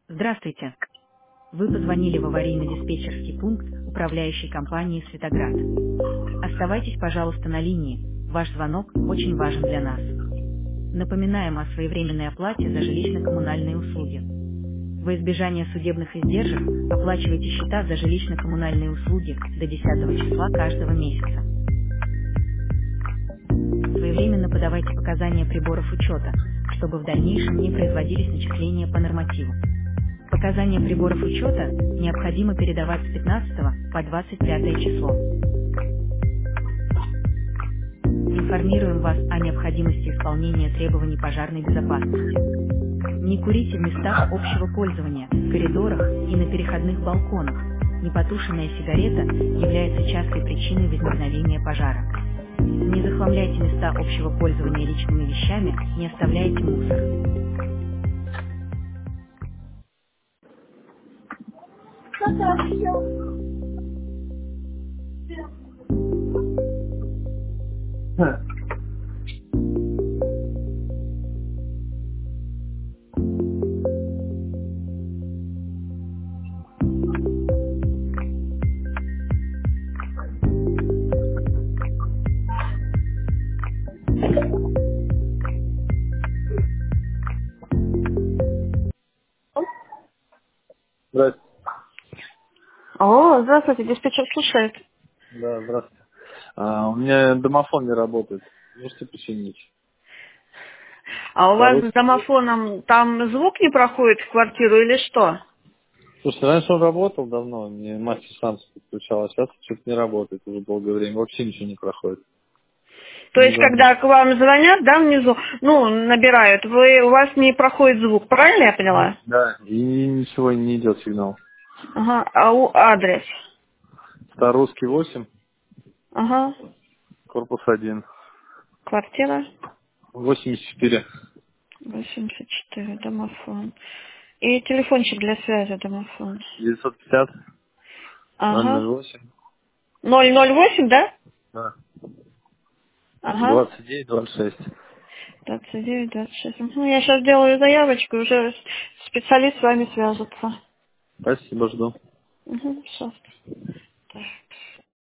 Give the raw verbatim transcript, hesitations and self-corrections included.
Здравствуйте. Вы позвонили в аварийно-диспетчерский пункт управляющей компании «Светоград». Оставайтесь, пожалуйста, на линии. Ваш звонок очень важен для нас. Напоминаем о своевременной оплате за жилищно-коммунальные услуги. Во избежание судебных издержек оплачивайте счета за жилищно-коммунальные услуги до десятого числа каждого месяца. Своевременно подавайте показания приборов учета, чтобы в дальнейшем не производились начисления по нормативу. Показания приборов учета необходимо передавать с пятнадцатого по двадцать пятое число. Информируем вас о необходимости исполнения требований пожарной безопасности. Не курите в местах общего пользования, в коридорах и на переходных балконах. Непотушенная сигарета является частой причиной возникновения пожара. Не захламляйте места общего пользования личными вещами, не оставляйте мусор. Здравствуйте. Алло, здравствуйте, диспетчер слушает. Да, здравствуйте. А, у меня домофон не работает. Можете починить? А у вас с По-русски есть? домофоном там звук не проходит в квартиру или что? Слушай, раньше он работал давно, мне мастер сам подключал, а сейчас что-то не работает уже долгое время. Вообще ничего не проходит. То Не есть, знаю. когда к вам звонят, да, внизу, ну, набирают, вы, у вас не проходит звук, правильно я поняла? Да. И ничего не идет сигнал. Ага, а у адрес? Старорусский восемь, Ага, корпус один, квартира восемьдесят четыре. восемьдесят четыре, домофон. И телефончик для связи, домофон. девятьсот пятьдесят, ноль Ага. ноль восемь. ноль ноль восемь, да? Да. Ага. двадцать девять двадцать шесть. двадцать девять, двадцать шесть. Ну, я сейчас делаю заявочку, и уже специалист с вами свяжется. Спасибо, жду. Угу, сейчас. Так.